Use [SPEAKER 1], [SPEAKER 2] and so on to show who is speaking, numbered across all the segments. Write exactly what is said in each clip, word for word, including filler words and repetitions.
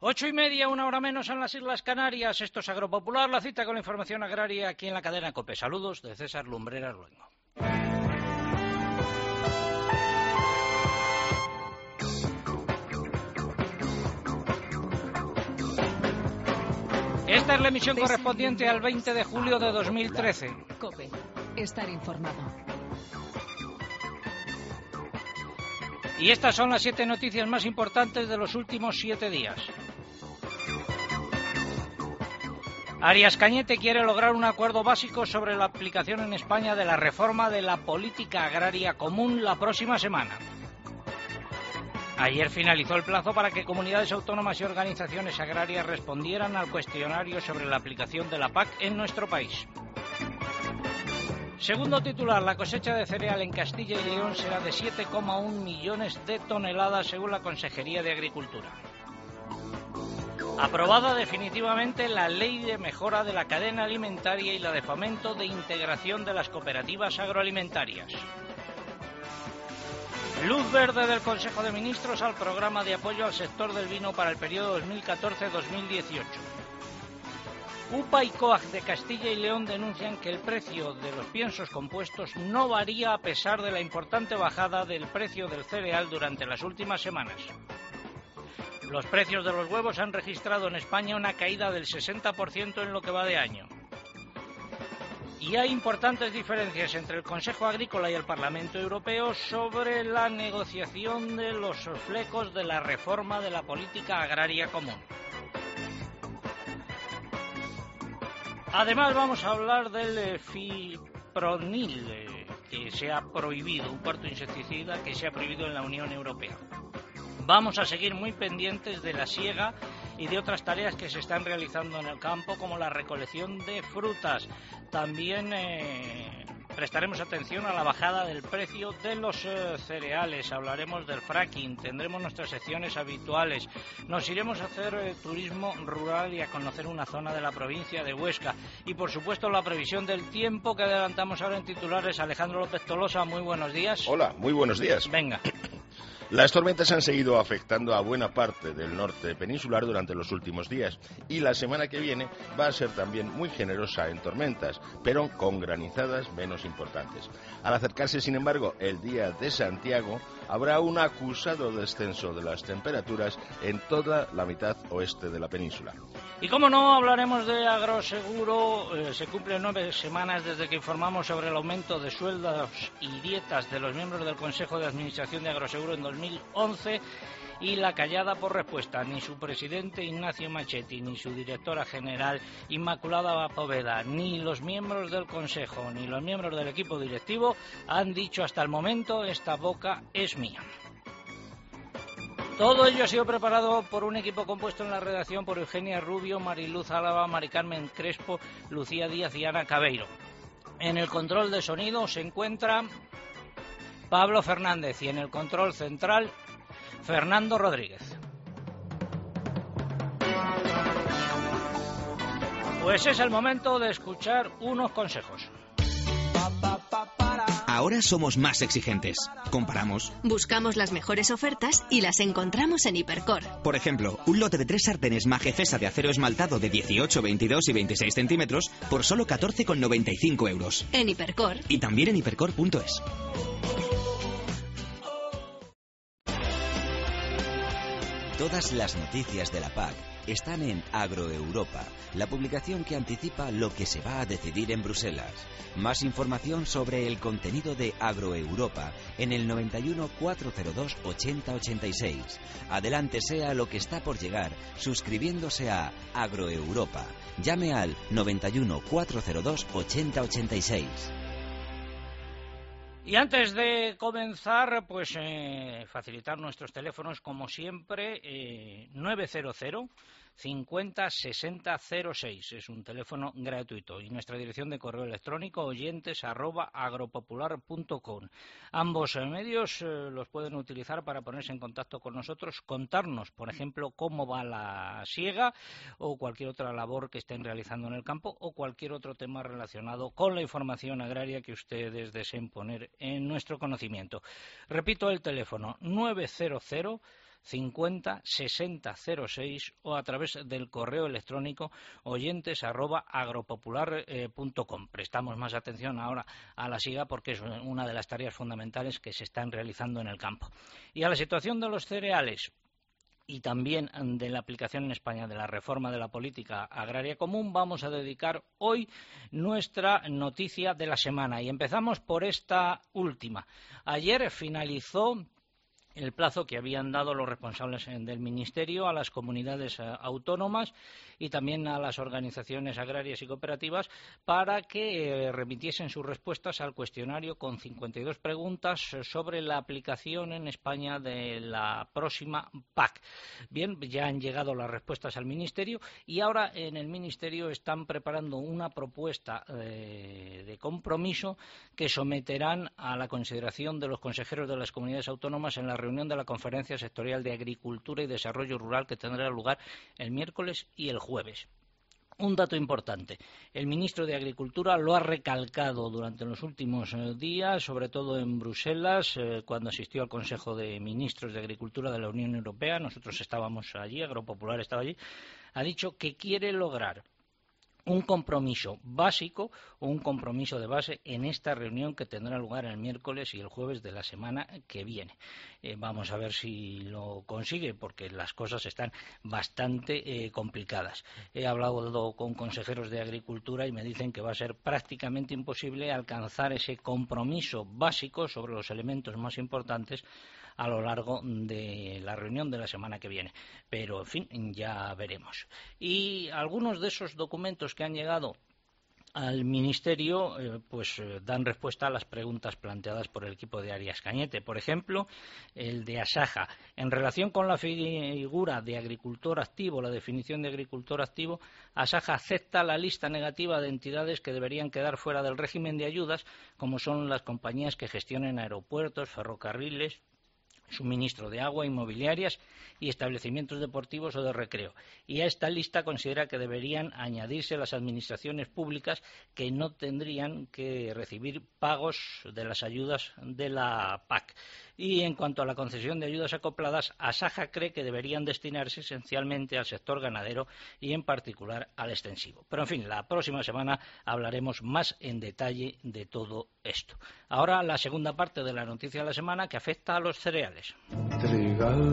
[SPEAKER 1] Ocho y media, una hora menos en las Islas Canarias. Esto es Agropopular, la cita con la información agraria aquí en la cadena COPE. Saludos de César Lumbreras Luengo. Esta es la emisión correspondiente al veinte de julio de dos mil trece.
[SPEAKER 2] COPE. Estar informado.
[SPEAKER 1] Y estas son las siete noticias más importantes de los últimos siete días. Arias Cañete quiere lograr un acuerdo básico sobre la aplicación en España de la reforma de la política agraria común la próxima semana. Ayer finalizó el plazo para que comunidades autónomas y organizaciones agrarias respondieran al cuestionario sobre la aplicación de la P A C en nuestro país. Segundo titular, la cosecha de cereal en Castilla y León será de siete coma uno millones de toneladas según la Consejería de Agricultura. Aprobada definitivamente la Ley de Mejora de la Cadena Alimentaria y la de Fomento de Integración de las Cooperativas Agroalimentarias. Luz verde del Consejo de Ministros al programa de apoyo al sector del vino para el periodo dos mil catorce a dos mil dieciocho. UPA y COAG de Castilla y León denuncian que el precio de los piensos compuestos no varía a pesar de la importante bajada del precio del cereal durante las últimas semanas. Los precios de los huevos han registrado en España una caída del sesenta por ciento en lo que va de año. Y hay importantes diferencias entre el Consejo Agrícola y el Parlamento Europeo sobre la negociación de los flecos de la reforma de la política agraria común. Además vamos a hablar del fipronil, eh, que se ha prohibido, un cuarto insecticida que se ha prohibido en la Unión Europea. Vamos a seguir muy pendientes de la siega y de otras tareas que se están realizando en el campo, como la recolección de frutas. También eh, prestaremos atención a la bajada del precio de los eh, cereales, hablaremos del fracking, tendremos nuestras secciones habituales, nos iremos a hacer eh, turismo rural y a conocer una zona de la provincia de Huesca. Y por supuesto la previsión del tiempo que adelantamos ahora en titulares. Alejandro López Tolosa, muy buenos días.
[SPEAKER 3] Hola, muy buenos días.
[SPEAKER 1] Venga.
[SPEAKER 3] Las tormentas han seguido afectando a buena parte del norte peninsular durante los últimos días y la semana que viene va a ser también muy generosa en tormentas, pero con granizadas menos importantes. Al acercarse, sin embargo, el día de Santiago, habrá un acusado descenso de las temperaturas en toda la mitad oeste de la península.
[SPEAKER 1] Y como no, hablaremos de agroseguro. Eh, se cumplen nueve semanas desde que informamos sobre el aumento de sueldos y dietas de los miembros del Consejo de Administración de Agroseguro en dos mil once y la callada por respuesta. Ni su presidente Ignacio Machetti, ni su directora general Inmaculada Poveda, ni los miembros del Consejo, ni los miembros del equipo directivo han dicho hasta el momento: esta boca es mía. Todo ello ha sido preparado por un equipo compuesto en la redacción por Eugenia Rubio, Mariluz Álava, Mari Carmen Crespo, Lucía Díaz y Ana Cabeiro. En el control de sonido se encuentra Pablo Fernández y en el control central Fernando Rodríguez. Pues es el momento de escuchar unos consejos.
[SPEAKER 4] Ahora somos más exigentes. Comparamos.
[SPEAKER 5] Buscamos las mejores ofertas y las encontramos en Hipercor.
[SPEAKER 4] Por ejemplo, un lote de tres sartenes Magefesa de acero esmaltado de dieciocho, veintidós y veintiséis centímetros por solo catorce con noventa y cinco euros.
[SPEAKER 5] En Hipercor.
[SPEAKER 4] Y también en hipercor punto es.
[SPEAKER 6] Todas las noticias de la P A C están en Agroeuropa, la publicación que anticipa lo que se va a decidir en Bruselas. Más información sobre el contenido de Agroeuropa en el noventa y uno, cuatrocientos dos, ochenta ochenta y seis. Adelántese a lo que está por llegar suscribiéndose a Agroeuropa. Llame al noventa y uno, cuatrocientos dos, ochenta ochenta y seis.
[SPEAKER 1] Y antes de comenzar, pues eh, facilitar nuestros teléfonos como siempre, eh, nueve cero cero, cincuenta, sesenta, cero seis, es un teléfono gratuito, y nuestra dirección de correo electrónico oyentes arroba agropopular punto com. Ambos eh, medios eh, los pueden utilizar para ponerse en contacto con nosotros, contarnos, por ejemplo, cómo va la siega o cualquier otra labor que estén realizando en el campo o cualquier otro tema relacionado con la información agraria que ustedes deseen poner en nuestro conocimiento. Repito el teléfono, nueve cero cero, cincuenta sesenta cero seis o a través del correo electrónico oyentes arroba agropopular punto com. Prestamos más atención ahora a la siega porque es una de las tareas fundamentales que se están realizando en el campo. Y a la situación de los cereales y también de la aplicación en España de la reforma de la política agraria común, vamos a dedicar hoy nuestra noticia de la semana. Y empezamos por esta última. Ayer finalizó el plazo que habían dado los responsables del Ministerio a las comunidades autónomas y también a las organizaciones agrarias y cooperativas para que eh, remitiesen sus respuestas al cuestionario con cincuenta y dos preguntas sobre la aplicación en España de la próxima P A C. Bien, ya han llegado las respuestas al Ministerio y ahora en el Ministerio están preparando una propuesta eh, de compromiso que someterán a la consideración de los consejeros de las comunidades autónomas en la reunión de la Conferencia Sectorial de Agricultura y Desarrollo Rural que tendrá lugar el miércoles y el jueves. Un dato importante. El ministro de Agricultura lo ha recalcado durante los últimos eh, días, sobre todo en Bruselas, eh, cuando asistió al Consejo de Ministros de Agricultura de la Unión Europea. Nosotros estábamos allí, Agropopular estaba allí. Ha dicho que quiere lograr un compromiso básico o un compromiso de base en esta reunión que tendrá lugar el miércoles y el jueves de la semana que viene. Eh, vamos a ver si lo consigue, porque las cosas están bastante eh, complicadas. He hablado con consejeros de Agricultura y me dicen que va a ser prácticamente imposible alcanzar ese compromiso básico sobre los elementos más importantes a lo largo de la reunión de la semana que viene. Pero, en fin, ya veremos. Y algunos de esos documentos que han llegado al Ministerio eh, pues eh, dan respuesta a las preguntas planteadas por el equipo de Arias Cañete. Por ejemplo, el de Asaja. En relación con la figura de agricultor activo, la definición de agricultor activo, Asaja acepta la lista negativa de entidades que deberían quedar fuera del régimen de ayudas, como son las compañías que gestionen aeropuertos, ferrocarriles, suministro de agua, inmobiliarias y establecimientos deportivos o de recreo. Y a esta lista considera que deberían añadirse las administraciones públicas que no tendrían que recibir pagos de las ayudas de la P A C. Y en cuanto a la concesión de ayudas acopladas, Asaja cree que deberían destinarse esencialmente al sector ganadero y en particular al extensivo. Pero en fin, la próxima semana hablaremos más en detalle de todo esto. Ahora la segunda parte de la noticia de la semana que afecta a los cereales.
[SPEAKER 7] Trigal,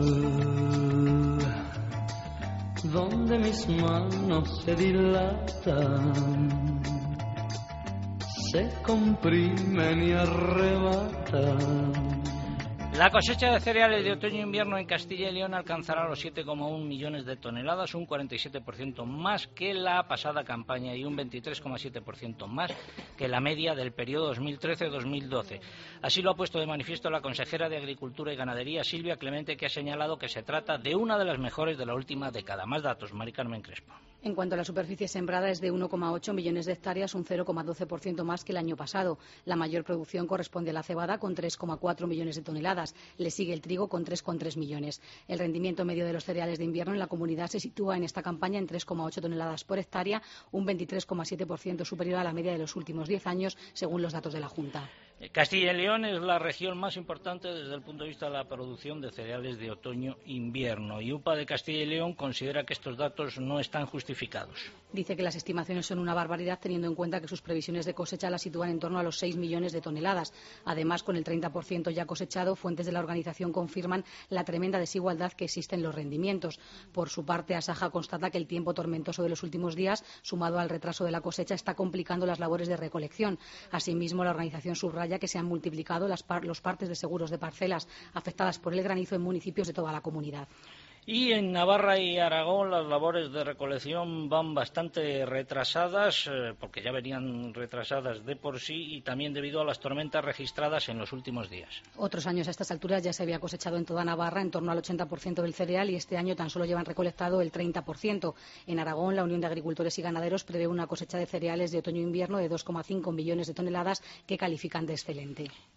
[SPEAKER 7] donde mis manos se dilatan, se comprimen y arrebatan.
[SPEAKER 1] La cosecha de cereales de otoño e invierno en Castilla y León alcanzará los siete coma uno millones de toneladas, un cuarenta y siete por ciento más que la pasada campaña y un veintitrés coma siete por ciento más que la media del periodo dos mil trece dos mil doce. Así lo ha puesto de manifiesto la consejera de Agricultura y Ganadería, Silvia Clemente, que ha señalado que se trata de una de las mejores de la última década. Más datos, Mari Carmen Crespo.
[SPEAKER 8] En cuanto a la superficie sembrada, es de uno coma ocho millones de hectáreas, un cero coma doce por ciento más que el año pasado. La mayor producción corresponde a la cebada, con tres coma cuatro millones de toneladas. Le sigue el trigo, con tres coma tres millones. El rendimiento medio de los cereales de invierno en la comunidad se sitúa en esta campaña en tres coma ocho toneladas por hectárea, un veintitrés coma siete por ciento superior a la media de los últimos diez años, según los datos de la Junta.
[SPEAKER 1] Castilla y León es la región más importante desde el punto de vista de la producción de cereales de otoño-invierno y U P A de Castilla y León considera que estos datos no están justificados.
[SPEAKER 8] Dice que las estimaciones son una barbaridad, teniendo en cuenta que sus previsiones de cosecha las sitúan en torno a los seis millones de toneladas. Además, con el treinta por ciento ya cosechado, fuentes de la organización confirman la tremenda desigualdad que existe en los rendimientos. Por su parte, Asaja constata que el tiempo tormentoso de los últimos días, sumado al retraso de la cosecha, está complicando las labores de recolección. Asimismo, la organización subraya que se han multiplicado las par los partes de seguros de parcelas afectadas por el granizo en municipios de toda la comunidad.
[SPEAKER 1] Y en Navarra y Aragón las labores de recolección van bastante retrasadas, eh, porque ya venían retrasadas de por sí y también debido a las tormentas registradas en los últimos días.
[SPEAKER 8] Otros años a estas alturas ya se había cosechado en toda Navarra en torno al ochenta por ciento del cereal y este año tan solo llevan recolectado el treinta por ciento. En Aragón, la Unión de Agricultores y Ganaderos prevé una cosecha de cereales de otoño-invierno de dos coma cinco millones de toneladas que califican de excelente.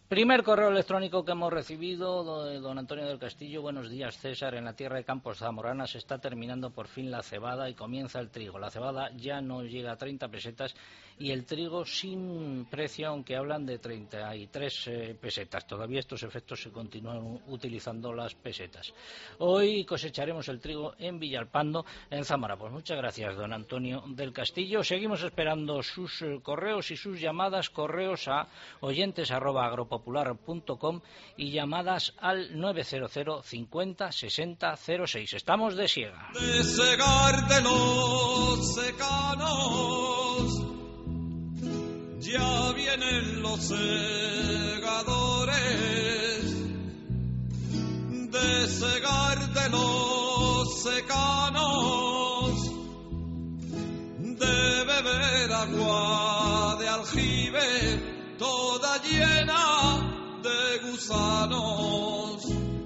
[SPEAKER 1] Primer correo electrónico que hemos recibido de don Antonio del Castillo. Buenos días, César. En la tierra de Campos Zamorana se está terminando por fin la cebada y comienza el trigo. La cebada ya no llega a treinta pesetas y el trigo sin precio, aunque hablan de treinta y tres eh, pesetas. Todavía estos efectos se continúan utilizando las pesetas. Hoy cosecharemos el trigo en Villalpando, en Zamora. Pues muchas gracias, don Antonio del Castillo. Seguimos esperando sus eh, correos y sus llamadas. Correos a oyentes arroba agropopular punto com y llamadas al nueve cero cero cincuenta sesenta cero seis. Estamos de siega.
[SPEAKER 9] De segar de los secanos, ya vienen los segadores. De segar de los secanos, de beber agua de aljibe toda llena de gusanos,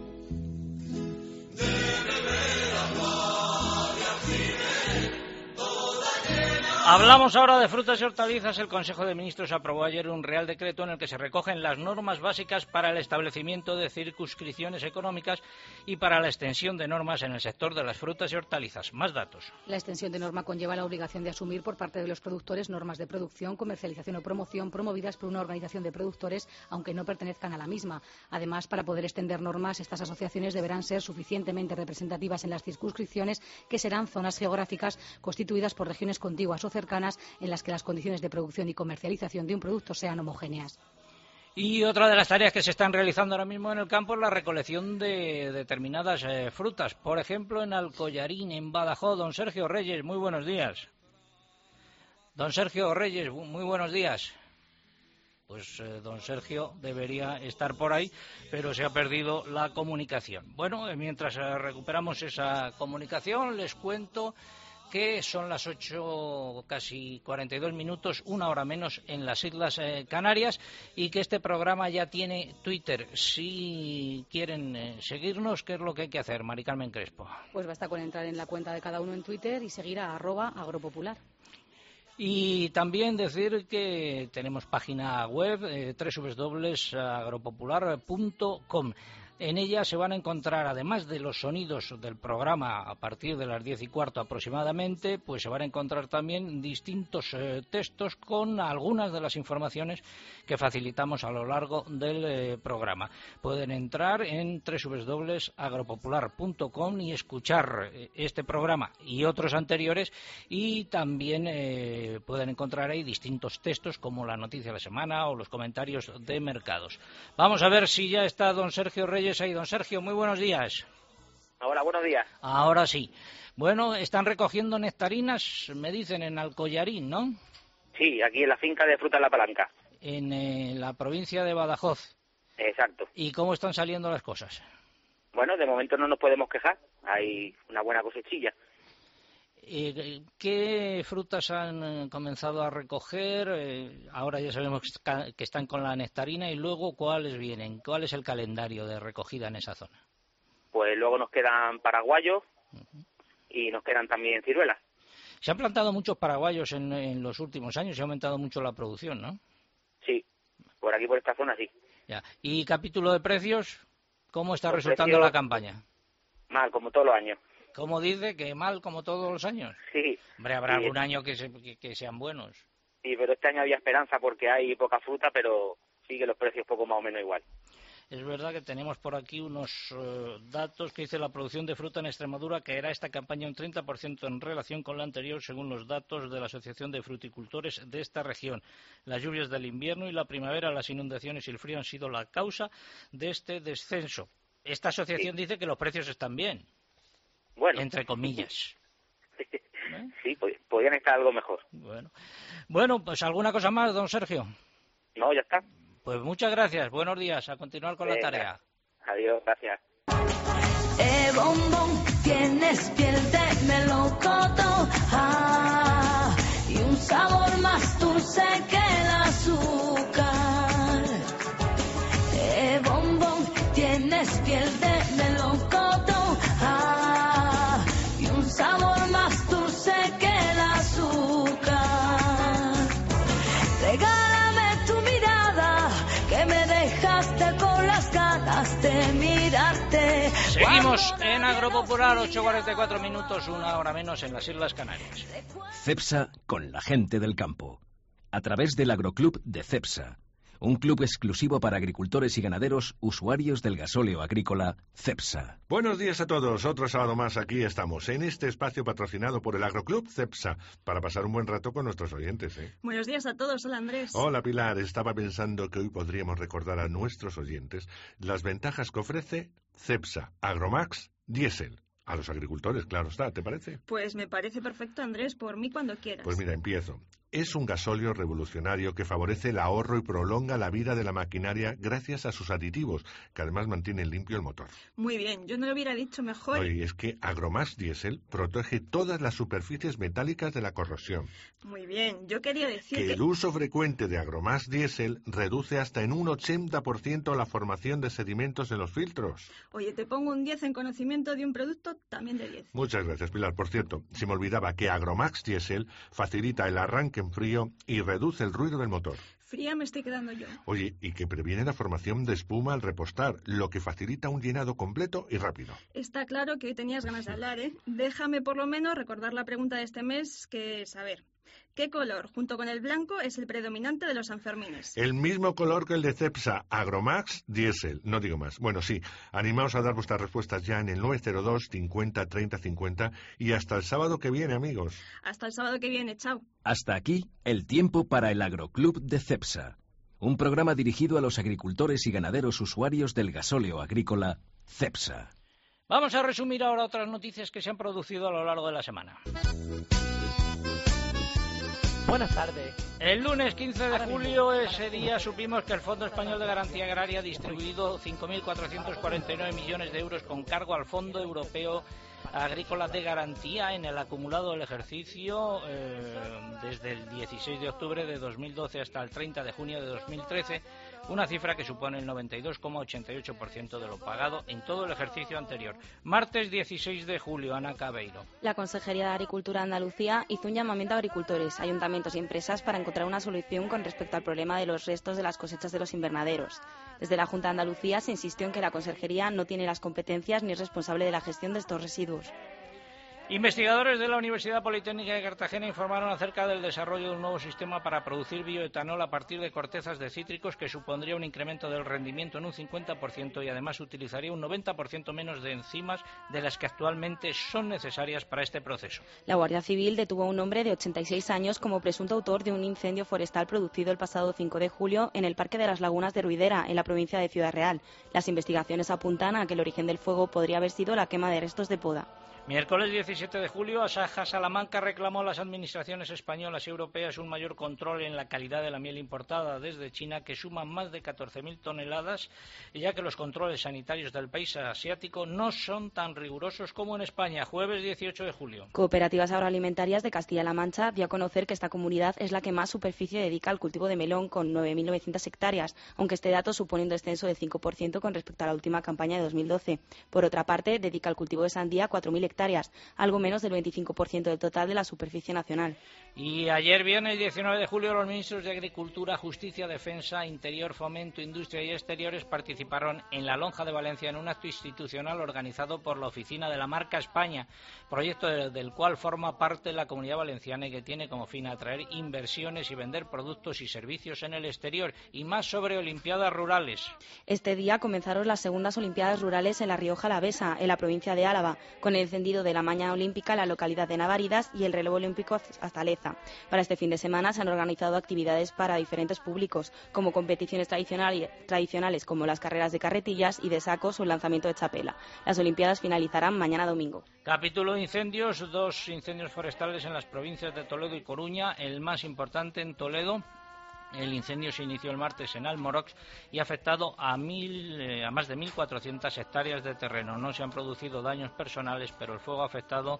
[SPEAKER 9] de beber agua de aljibe toda llena.
[SPEAKER 1] Hablamos ahora de frutas y hortalizas. El Consejo de Ministros aprobó ayer un Real Decreto en el que se recogen las normas básicas para el establecimiento de circunscripciones económicas y para la extensión de normas en el sector de las frutas y hortalizas. Más datos.
[SPEAKER 8] La extensión de norma conlleva la obligación de asumir por parte de los productores normas de producción, comercialización o promoción promovidas por una organización de productores, aunque no pertenezcan a la misma. Además, para poder extender normas, estas asociaciones deberán ser suficientemente representativas en las circunscripciones, que serán zonas geográficas constituidas por regiones contiguas o cercanas en las que las condiciones de producción y comercialización de un producto sean homogéneas.
[SPEAKER 1] Y otra de las tareas que se están realizando ahora mismo en el campo es la recolección de determinadas eh, frutas. Por ejemplo, en Alcollarín, en Badajoz. Don Sergio Reyes, muy buenos días. Don Sergio Reyes, muy buenos días. Pues eh, don Sergio debería estar por ahí, pero se ha perdido la comunicación. Bueno, eh, mientras eh, recuperamos esa comunicación, les cuento que son las ocho, casi cuarenta y dos minutos, una hora menos en las Islas eh, Canarias, y que este programa ya tiene Twitter. Si quieren eh, seguirnos, ¿qué es lo que hay que hacer, Mari Carmen Crespo?
[SPEAKER 8] Pues basta con entrar en la cuenta de cada uno en Twitter y seguir a arroba agropopular.
[SPEAKER 1] Y también decir que tenemos página web, eh, doble u doble u doble u punto agropopular punto com. En ella se van a encontrar, además de los sonidos del programa a partir de las diez y cuarto aproximadamente, pues se van a encontrar también distintos eh, textos con algunas de las informaciones que facilitamos a lo largo del eh, programa. Pueden entrar en doble u doble u doble u punto agropopular punto com y escuchar eh, este programa y otros anteriores, y también eh, pueden encontrar ahí distintos textos como la noticia de la semana o los comentarios de mercados. Vamos a ver si ya está don Sergio Reyes ahí. Don Sergio, muy buenos días.
[SPEAKER 10] Hola, buenos días.
[SPEAKER 1] Ahora sí. Bueno, están recogiendo nectarinas, me dicen, en Alcollarín, ¿no?
[SPEAKER 10] Sí, aquí en la finca de Frutas La Palanca.
[SPEAKER 1] En eh, la provincia de Badajoz.
[SPEAKER 10] Exacto.
[SPEAKER 1] ¿Y cómo están saliendo las cosas?
[SPEAKER 10] Bueno, de momento no nos podemos quejar. Hay una buena cosechilla.
[SPEAKER 1] Eh, ¿Qué frutas han eh, comenzado a recoger? Eh, ahora ya sabemos que están con la nectarina, y luego ¿cuáles vienen? ¿Cuál es el calendario de recogida en esa zona?
[SPEAKER 10] Pues luego nos quedan paraguayos uh-huh. y nos quedan también ciruelas.
[SPEAKER 1] Se han plantado muchos paraguayos en, en los últimos años, se ha aumentado mucho la producción, ¿no?
[SPEAKER 10] Sí, por aquí, por esta zona, sí.
[SPEAKER 1] Ya. ¿Y capítulo de precios? ¿Cómo está
[SPEAKER 10] Los
[SPEAKER 1] resultando
[SPEAKER 10] precios,
[SPEAKER 1] la campaña?
[SPEAKER 10] Mal, como todos los años.
[SPEAKER 1] ¿Cómo dice? ¿Que mal como todos los años?
[SPEAKER 10] Sí.
[SPEAKER 1] Hombre, habrá
[SPEAKER 10] sí.
[SPEAKER 1] algún año que, se, que, que sean buenos.
[SPEAKER 10] Sí, pero este año había esperanza porque hay poca fruta, pero sigue los precios poco más o menos igual.
[SPEAKER 1] Es verdad que tenemos por aquí unos uh, datos que dice la producción de fruta en Extremadura, que era esta campaña un treinta por ciento en relación con la anterior, según los datos de la Asociación de Fruticultores de esta región. Las lluvias del invierno y la primavera, las inundaciones y el frío han sido la causa de este descenso. Esta asociación sí. dice que los precios están bien.
[SPEAKER 10] Bueno.
[SPEAKER 1] Entre comillas.
[SPEAKER 10] ¿Eh? Sí, podrían estar algo mejor.
[SPEAKER 1] Bueno. bueno, pues ¿alguna cosa más, don Sergio?
[SPEAKER 10] No, ya está.
[SPEAKER 1] Pues muchas gracias, buenos días, a continuar con eh, la tarea.
[SPEAKER 10] Adiós, gracias.
[SPEAKER 11] Eh, bombón, tienes piel de melocotón, ah, y un sabor más dulce que el azúcar. Eh, bombón, tienes piel de melocotón, ah, y un sabor más dulce que el azúcar. Regálame tu mirada que me deja mirarte, mirarte.
[SPEAKER 1] Seguimos en Agropopular, ocho cuarenta y cuatro minutos, una hora menos en las Islas Canarias.
[SPEAKER 12] Cepsa con la gente del campo. A través del Agroclub de Cepsa. Un club exclusivo para agricultores y ganaderos usuarios del gasóleo agrícola Cepsa.
[SPEAKER 13] Buenos días a todos. Otro sábado más aquí estamos, en este espacio patrocinado por el Agroclub Cepsa, para pasar un buen rato con nuestros oyentes, ¿eh?
[SPEAKER 14] Buenos días a todos. Hola, Andrés.
[SPEAKER 13] Hola, Pilar. Estaba pensando que hoy podríamos recordar a nuestros oyentes las ventajas que ofrece Cepsa Agromax Diesel. A los agricultores, claro está, ¿te parece?
[SPEAKER 14] Pues me parece perfecto, Andrés, por mí cuando quieras.
[SPEAKER 13] Pues mira, empiezo. Es un gasóleo revolucionario que favorece el ahorro y prolonga la vida de la maquinaria gracias a sus aditivos, que además mantienen limpio el motor.
[SPEAKER 14] Muy bien, yo no lo hubiera dicho mejor.
[SPEAKER 13] Oye, es que Agromax Diesel protege todas las superficies metálicas de la corrosión.
[SPEAKER 14] Muy bien, yo quería decir
[SPEAKER 13] que...
[SPEAKER 14] que...
[SPEAKER 13] el uso frecuente de Agromax Diesel reduce hasta en un ochenta por ciento la formación de sedimentos en los filtros.
[SPEAKER 14] Oye, te pongo un diez en conocimiento de un producto, también de diez.
[SPEAKER 13] Muchas gracias, Pilar. Por cierto, se me olvidaba que Agromax Diesel facilita el arranque en frío y reduce el ruido del motor.
[SPEAKER 14] Fría me estoy quedando yo.
[SPEAKER 13] Oye, y que previene la formación de espuma al repostar, lo que facilita un llenado completo y rápido.
[SPEAKER 14] Está claro que hoy tenías ganas de hablar, ¿eh? Déjame por lo menos recordar la pregunta de este mes, que es, a ver, ¿qué color, junto con el blanco, es el predominante de los Sanfermines?
[SPEAKER 13] El mismo color que el de Cepsa Agromax Diesel, no digo más. Bueno, sí, animaos a dar vuestras respuestas ya en el nueve cero dos cincuenta treinta cincuenta y hasta el sábado que viene, amigos.
[SPEAKER 14] Hasta el sábado que viene, chao.
[SPEAKER 12] Hasta aquí el tiempo para el Agroclub de Cepsa. Un programa dirigido a los agricultores y ganaderos usuarios del gasóleo agrícola Cepsa.
[SPEAKER 1] Vamos a resumir ahora otras noticias que se han producido a lo largo de la semana.
[SPEAKER 15] Buenas tardes.
[SPEAKER 1] El lunes quince de julio, ese día, supimos que el Fondo Español de Garantía Agraria ha distribuido cinco mil cuatrocientos cuarenta y nueve millones de euros con cargo al Fondo Europeo Agrícola de Garantía en el acumulado del ejercicio eh, desde el dieciséis de octubre de dos mil doce hasta el treinta de junio de dos mil trece, una cifra que supone el noventa y dos coma ochenta y ocho por ciento de lo pagado en todo el ejercicio anterior. Martes dieciséis de julio, Ana Cabeiro.
[SPEAKER 16] La Consejería de Agricultura de Andalucía hizo un llamamiento a agricultores, ayuntamientos y empresas para encontrar una solución con respecto al problema de los restos de las cosechas de los invernaderos. Desde la Junta de Andalucía se insistió en que la Consejería no tiene las competencias ni es responsable de la gestión de estos residuos.
[SPEAKER 1] Investigadores de la Universidad Politécnica de Cartagena informaron acerca del desarrollo de un nuevo sistema para producir bioetanol a partir de cortezas de cítricos que supondría un incremento del rendimiento en un cincuenta por ciento y además utilizaría un noventa por ciento menos de enzimas de las que actualmente son necesarias para este proceso.
[SPEAKER 16] La Guardia Civil detuvo a un hombre de ochenta y seis años como presunto autor de un incendio forestal producido el pasado cinco de julio en el Parque de las Lagunas de Ruidera, en la provincia de Ciudad Real. Las investigaciones apuntan a que el origen del fuego podría haber sido la quema de restos de poda.
[SPEAKER 1] Miércoles diecisiete de julio, Asaja Salamanca reclamó a las administraciones españolas y europeas un mayor control en la calidad de la miel importada desde China, que suma más de catorce mil toneladas, ya que los controles sanitarios del país asiático no son tan rigurosos como en España. Jueves dieciocho de julio.
[SPEAKER 16] Cooperativas Agroalimentarias de Castilla-La Mancha dio a conocer que esta comunidad es la que más superficie dedica al cultivo de melón, con nueve mil novecientas hectáreas, aunque este dato supone un descenso del cinco por ciento con respecto a la última campaña de dos mil doce. Por otra parte, dedica al cultivo de sandía cuatro mil hectáreas, algo menos del veinticinco por ciento del total de la superficie nacional.
[SPEAKER 1] Y ayer viernes diecinueve de julio los ministros de Agricultura, Justicia, Defensa, Interior, Fomento, Industria y Exteriores participaron en la Lonja de Valencia en un acto institucional organizado por la Oficina de la Marca España, proyecto del cual forma parte la Comunidad Valenciana y que tiene como fin atraer inversiones y vender productos y servicios en el exterior. Y más sobre Olimpiadas Rurales.
[SPEAKER 16] Este día comenzaron las segundas Olimpiadas Rurales en La Rioja Alavesa, en la provincia de Álava, con el encendido de la mañana olímpica en la localidad de Navaridas y el relevo olímpico hasta Leza. Para este fin de semana se han organizado actividades para diferentes públicos, como competiciones tradicionales, tradicionales como las carreras de carretillas y de sacos o el lanzamiento de chapela. Las Olimpiadas finalizarán mañana domingo.
[SPEAKER 1] Capítulo de incendios, dos incendios forestales en las provincias de Toledo y Coruña, el más importante en Toledo. El incendio se inició el martes en Almorox y ha afectado a, mil, eh, a más de mil cuatrocientas hectáreas de terreno. No se han producido daños personales, pero el fuego ha afectado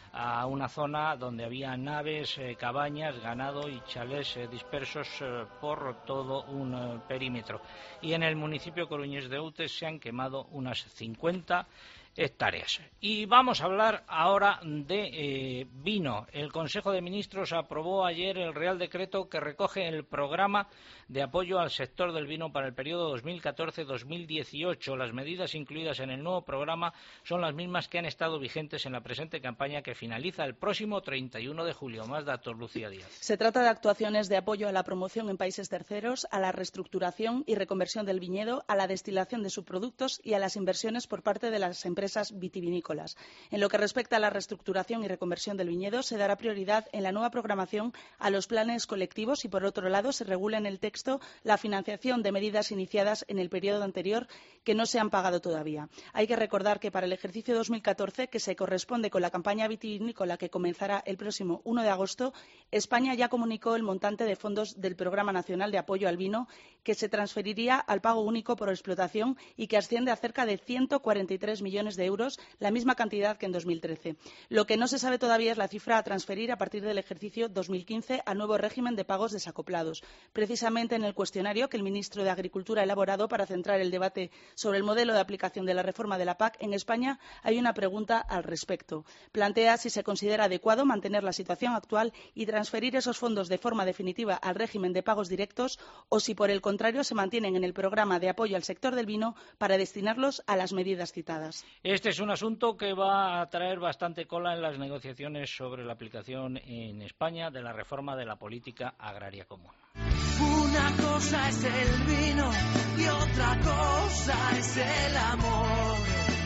[SPEAKER 1] a una zona donde había naves, eh, cabañas, ganado y chalés eh, dispersos eh, por todo un eh, perímetro. Y en el municipio coruñés de Utes se han quemado unas cincuenta hectáreas. Y vamos a hablar ahora de eh, vino. El Consejo de Ministros aprobó ayer el Real Decreto que recoge el programa de apoyo al sector del vino para el periodo dos mil catorce dos mil dieciocho. Las medidas incluidas en el nuevo programa son las mismas que han estado vigentes en la presente campaña, que finaliza el próximo treinta y uno de julio. Más datos, Lucía Díaz.
[SPEAKER 17] Se trata de actuaciones de apoyo a la promoción en países terceros, a la reestructuración y reconversión del viñedo, a la destilación de subproductos y a las inversiones por parte de las empresas vitivinícolas. En lo que respecta a la reestructuración y reconversión del viñedo, se dará prioridad en la nueva programación a los planes colectivos y, por otro lado, se regula en el texto la financiación de medidas iniciadas en el periodo anterior que no se han pagado todavía. Hay que recordar que para el ejercicio dos mil catorce, que se corresponde con la campaña vitivinícola que comenzará el próximo uno de agosto, España ya comunicó el montante de fondos del Programa Nacional de Apoyo al Vino, que se transferiría al pago único por explotación y que asciende a cerca de ciento cuarenta y tres millones de euros, la misma cantidad que en dos mil trece. Lo que no se sabe todavía es la cifra a transferir a partir del ejercicio dos mil quince al nuevo régimen de pagos desacoplados. Precisamente en el cuestionario que el ministro de Agricultura ha elaborado para centrar el debate sobre el modelo de aplicación de la reforma de la P A C en España, hay una pregunta al respecto. Plantea si se considera adecuado mantener la situación actual y transferir esos fondos de forma definitiva al régimen de pagos directos, o si por el contrario se mantienen en el programa de apoyo al sector del vino para destinarlos a las medidas citadas.
[SPEAKER 1] Este es un asunto que va a traer bastante cola en las negociaciones sobre la aplicación en España de la reforma de la política agraria común.
[SPEAKER 9] Una cosa es el vino y otra cosa es el amor.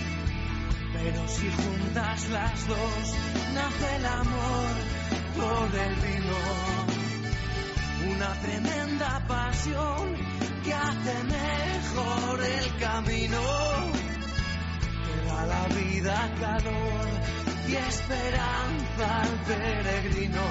[SPEAKER 9] Pero si juntas las dos, nace el amor por el vino. Una tremenda pasión que hace mejor el camino, que da la vida calor y esperanza al peregrino.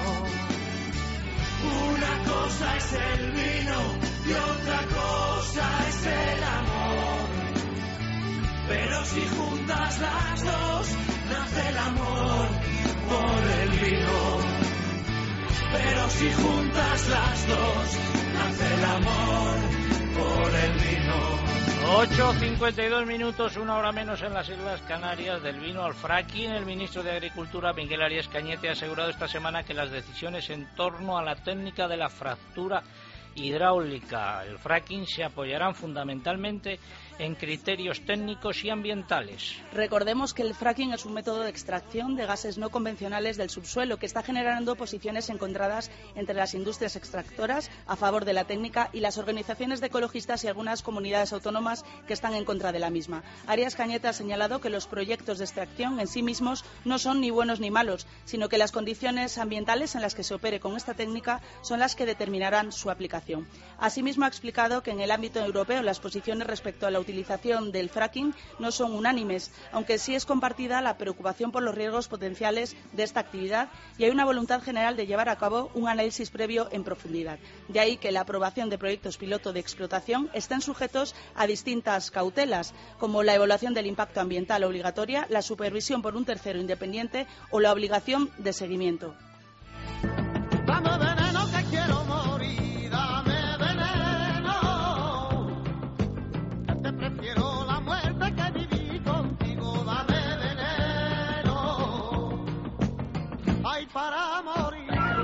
[SPEAKER 9] Una cosa es el vino y otra cosa es el amor. Pero si juntas las dos, nace el amor por el vino. Pero si juntas las dos, nace el amor por el vino.
[SPEAKER 1] ocho cincuenta y dos minutos, una hora menos en las Islas Canarias. Del vino al fracking, el ministro de Agricultura, Miguel Arias Cañete, ha asegurado esta semana que las decisiones en torno a la técnica de la fractura hidráulica, el fracking, se apoyarán fundamentalmente en criterios técnicos y ambientales.
[SPEAKER 17] Recordemos que el fracking es un método de extracción de gases no convencionales del subsuelo que está generando posiciones encontradas entre las industrias extractoras a favor de la técnica y las organizaciones de ecologistas y algunas comunidades autónomas que están en contra de la misma. Arias Cañete ha señalado que los proyectos de extracción en sí mismos no son ni buenos ni malos, sino que las condiciones ambientales en las que se opere con esta técnica son las que determinarán su aplicación. Asimismo, ha explicado que en el ámbito europeo las posiciones respecto a la utilización del fracking no son unánimes, aunque sí es compartida la preocupación por los riesgos potenciales de esta actividad y hay una voluntad general de llevar a cabo un análisis previo en profundidad. De ahí que la aprobación de proyectos piloto de explotación estén sujetos a distintas cautelas, como la evaluación del impacto ambiental obligatoria, la supervisión por un tercero independiente o la obligación de seguimiento.
[SPEAKER 9] Dame veneno que quiero morir, dame veneno. Te prefiero la muerte que vivir contigo, dame veneno. Ay, para morir.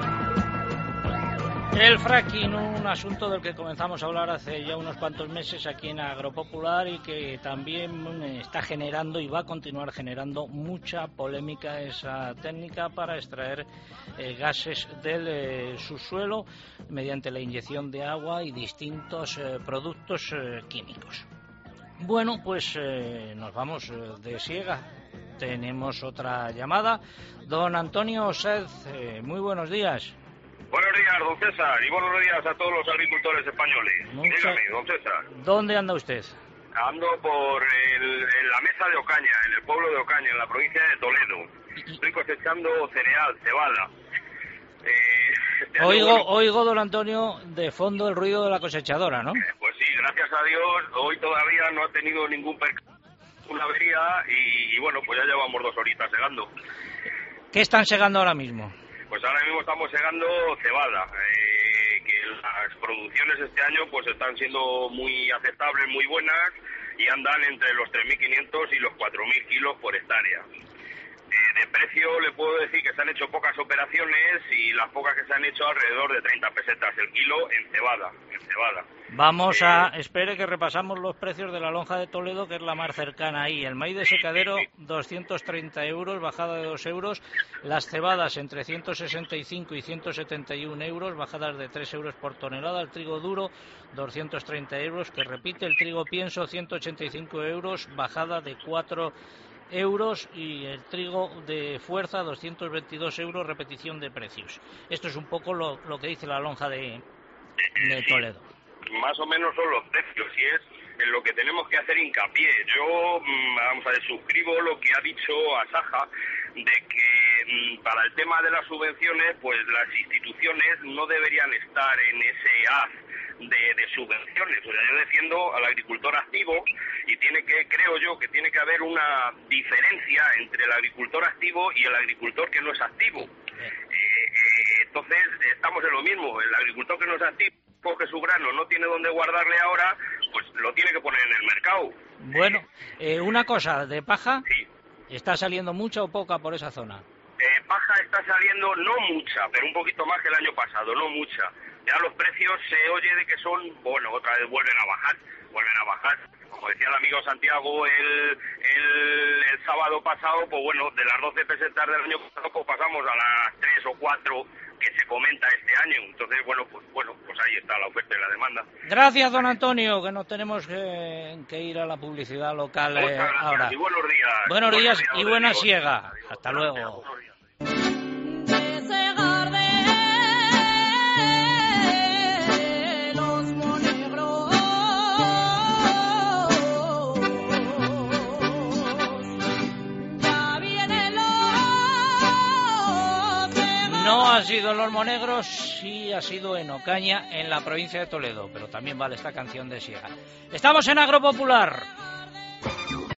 [SPEAKER 1] El fracking, un asunto del que comenzamos a hablar hace ya unos cuantos meses aquí en Agropopular y que también está generando y va a continuar generando mucha polémica, esa técnica para extraer eh, gases del eh, subsuelo mediante la inyección de agua y distintos eh, productos eh, químicos. Bueno, pues eh, nos vamos eh, de siega. Tenemos otra llamada. Don Antonio Sez, eh, muy buenos días.
[SPEAKER 18] Buenos días, don César, y buenos días a todos los agricultores españoles.
[SPEAKER 1] Mucha...
[SPEAKER 18] Dígame, don César.
[SPEAKER 1] ¿Dónde anda usted?
[SPEAKER 18] Ando por el, en la mesa de Ocaña, en el pueblo de Ocaña, en la provincia de Toledo. Estoy cosechando cereal, cebada. Eh, este
[SPEAKER 1] oigo,
[SPEAKER 18] año, bueno,
[SPEAKER 1] oigo, don Antonio, de fondo el ruido de la cosechadora, ¿no?
[SPEAKER 18] Pues sí, gracias a Dios, hoy todavía no ha tenido ningún percance, una avería, y, y bueno, pues ya llevamos dos horitas segando.
[SPEAKER 1] ¿Qué están segando ahora mismo?
[SPEAKER 18] Pues ahora mismo estamos segando cebada, eh, que las producciones este año pues están siendo muy aceptables, muy buenas, y andan entre los tres mil quinientos y los cuatro mil kilos por hectárea. Eh, de precio le puedo decir que se han hecho pocas operaciones y las pocas que se han hecho alrededor de treinta pesetas el kilo en cebada. En cebada.
[SPEAKER 1] Vamos a, espere que repasamos los precios de la lonja de Toledo, que es la más cercana ahí. El maíz de secadero, doscientos treinta euros, bajada de dos euros. Las cebadas entre ciento sesenta y cinco y ciento setenta y uno euros, bajadas de tres euros por tonelada. El trigo duro, doscientos treinta euros, que repite. El trigo pienso, ciento ochenta y cinco euros, bajada de cuatro euros. Y el trigo de fuerza, doscientos veintidós euros, repetición de precios. Esto es un poco lo, lo que dice la lonja de, de Toledo.
[SPEAKER 18] Más o menos son los precios y es en lo que tenemos que hacer hincapié. Yo, vamos a ver, suscribo lo que ha dicho Asaja, de que para el tema de las subvenciones, pues las instituciones no deberían estar en ese haz de, de subvenciones. O sea, yo defiendo al agricultor activo y tiene que, creo yo, que tiene que haber una diferencia entre el agricultor activo y el agricultor que no es activo. Eh, eh, entonces, estamos en lo mismo. El agricultor que no es activo, coge su grano, no tiene dónde guardarle ahora, pues lo tiene que poner en el mercado.
[SPEAKER 1] Bueno, eh, una cosa, ¿de paja? Sí. ¿Está saliendo mucha o poca por esa zona?
[SPEAKER 18] Eh, paja está saliendo, no mucha, pero un poquito más que el año pasado, no mucha. Ya los precios se oye de que son, bueno, otra vez vuelven a bajar, vuelven a bajar. Como decía el amigo Santiago el, el, el sábado pasado, pues bueno, de las doce pesetas del año pasado, pues pasamos a las tres o cuatro que se comenta este año. Entonces, bueno, pues bueno, pues ahí está la oferta y la demanda.
[SPEAKER 1] Gracias, don Antonio, que nos tenemos que, que ir a la publicidad local eh, ahora.
[SPEAKER 18] Y buenos días.
[SPEAKER 1] Buenos, buenos días, días y buena
[SPEAKER 18] Rodrigo.
[SPEAKER 1] siega.
[SPEAKER 18] Adiós.
[SPEAKER 1] Hasta
[SPEAKER 18] Buenos
[SPEAKER 1] luego. No ha sido en Los Monegros, sí ha sido en Ocaña, en la provincia de Toledo, pero también vale esta canción de Siega. Estamos en Agropopular.